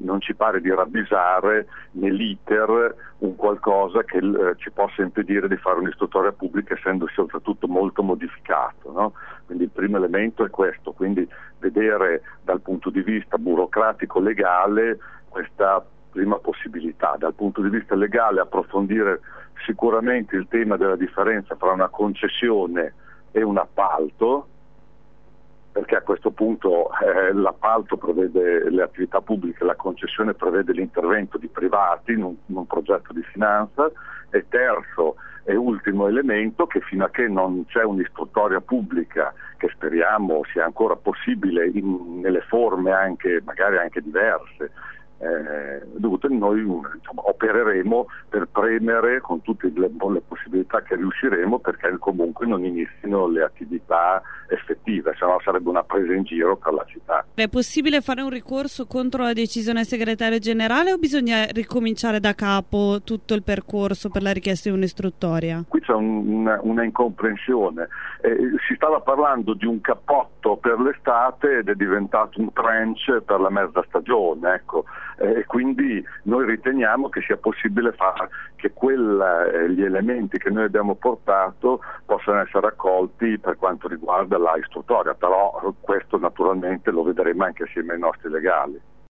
non ci pare di ravvisare nell'iter un qualcosa che ci possa impedire di fare un'istruttoria pubblica, essendosi oltretutto molto modificato, no? Quindi il primo elemento è questo, quindi vedere dal punto di vista burocratico legale questa prima possibilità. Dal punto di vista legale approfondire sicuramente il tema della differenza tra una concessione e un appalto, perché a questo punto l'appalto prevede le attività pubbliche, la concessione prevede l'intervento di privati in un progetto di finanza. E terzo e ultimo elemento, che fino a che non c'è un'istruttoria pubblica, che speriamo sia ancora possibile nelle forme magari anche diverse, noi opereremo per premere con tutte le possibilità che riusciremo, perché comunque non inizino le attività effettive, se no sarebbe una presa in giro per la città. È possibile fare un ricorso contro la decisione del segretario generale o bisogna ricominciare da capo tutto il percorso per la richiesta di un'istruttoria? Qui c'è una incomprensione. Si stava parlando di un cappotto per l'estate ed è diventato un trench per la mezza stagione, ecco. E quindi noi riteniamo che sia possibile fare che gli elementi che noi abbiamo portato possano essere accolti per quanto riguarda la istruttoria, però questo naturalmente lo vedremo anche assieme ai nostri legali.